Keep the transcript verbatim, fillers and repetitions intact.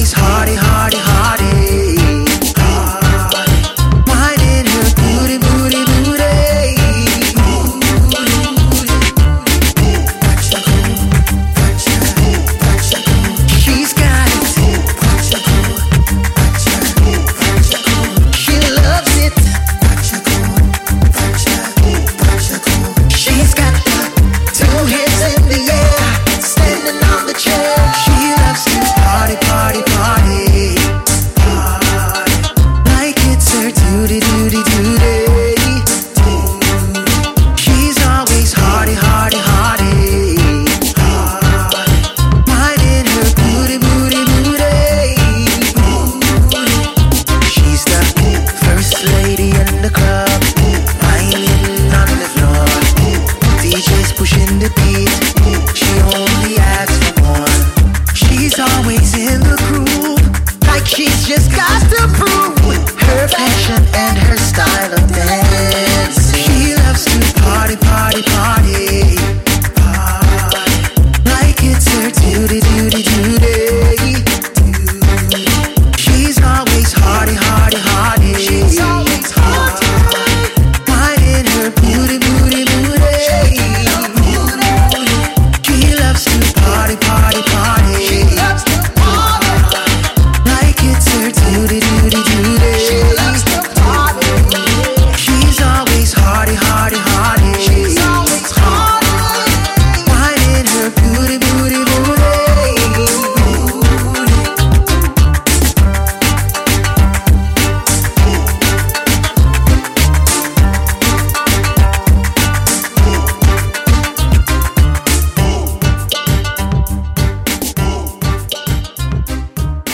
always hardy, hardy, hardy. Minding her booty, booty, booty. She's got it. She loves it. She's got two hands in the air, standing on the chair. She loves to party, party, party, like it's her duty, duty, duty. She's always hardy, hardy, hardy, minding her booty, booty, booty. She's the first lady in the club, whining on the floor. D J's pushing the beat, she only asks for more. She's always in the groove, like she's just got to